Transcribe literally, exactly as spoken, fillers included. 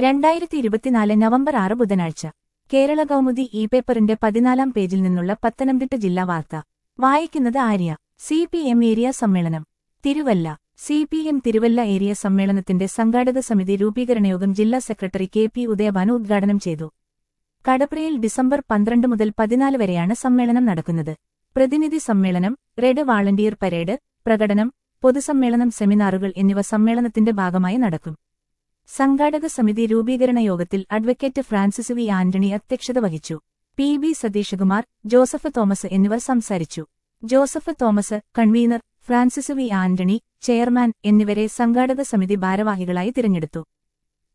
രണ്ടായിരത്തി ഇരുപത്തിനാല് നവംബർ ആറ് ബുധനാഴ്ച കേരള കൗമുദി ഇ പേപ്പറിന്റെ പതിനാലാം പേജിൽ നിന്നുള്ള പത്തനംതിട്ട ജില്ലാ വാർത്ത വായിക്കുന്നത് Arya. C P M area സമ്മേളനം Thiruvalla. C P M Thiruvalla area സമ്മേളനത്തിന്റെ സംഘാടക സമിതി രൂപീകരണയോഗം ജില്ലാ സെക്രട്ടറി കെ പി ഉദയഭാനു ഉദ്ഘാടനം ചെയ്തു. കടപ്രയിൽ ഡിസംബർ പന്ത്രണ്ട് മുതൽ പതിനാല് വരെയാണ് സമ്മേളനം നടക്കുന്നത്. പ്രതിനിധി സമ്മേളനം, റെഡ് വാളണ്ടിയർ പരേഡ്, പ്രകടനം, പൊതുസമ്മേളനം, സെമിനാറുകൾ എന്നിവ സമ്മേളനത്തിന്റെ ഭാഗമായി നടക്കും. സംഘാടക സമിതി രൂപീകരണ യോഗത്തിൽ അഡ്വക്കേറ്റ് ഫ്രാൻസിസ് വി ആന്റണി അധ്യക്ഷത വഹിച്ചു. പി ബി സതീഷകുമാർ, ജോസഫ് തോമസ് എന്നിവർ സംസാരിച്ചു. Joseph Thomas convener, Francis V Antony chairman എന്നിവരെ സംഘാടക സമിതി ഭാരവാഹികളായി തിരഞ്ഞെടുത്തു.